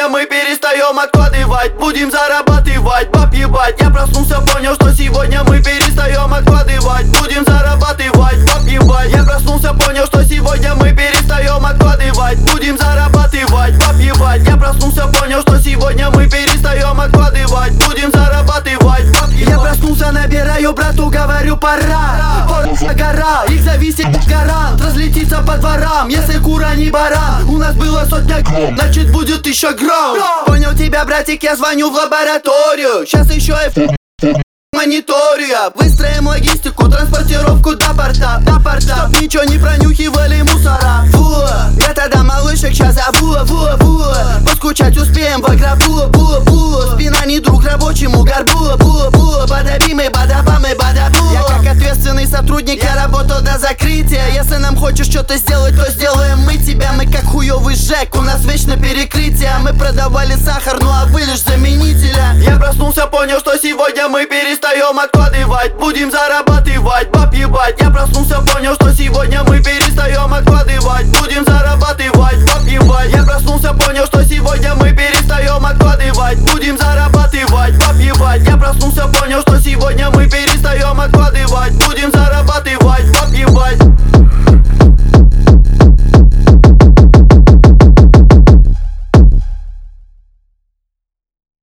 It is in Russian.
мы перестаем откладывать. Будем зарабатывать, баб ебать. Я проснулся, понял, что сегодня мы перестаем откладывать. Будем зарабатывать, баб ебать. Я проснулся, понял, что сегодня мы перестаем откладывать. Будем зарабатывать, баб ебать. Я проснулся, понял, что сегодня мы перестаем откладывать. Будем зарабатывать, баб ебать. Я проснулся, набираю брату, говорю пора. Гора, их зависит гарант. Разлетится по дворам, если кура не баран. У нас было 100 грамм, значит будет 1000 грамм. Понял тебя, братик, я звоню в лабораторию. Сейчас еще и мониторю я. Выстроим логистику, транспортировку до порта, чтоб ничего не пронюхивали мусора. Я тогда малышек сейчас зову. Поскучать успеем в гробу. Спина не друг рабочему горбу. Бадабимы, бадабамы, бадабу. Я как ответственный сотрудник, я работал до закрытия. Если нам хочешь что-то сделать, то сделаем мы тебя. Мы как хуёвый ЖЭК, у нас вечно перекрытие. Мы продавали сахар, ну а вы лишь заменителя. Я проснулся, понял, что сегодня мы перестаем откладывать. Будем зарабатывать, баб ебать. Я проснулся, понял, что сегодня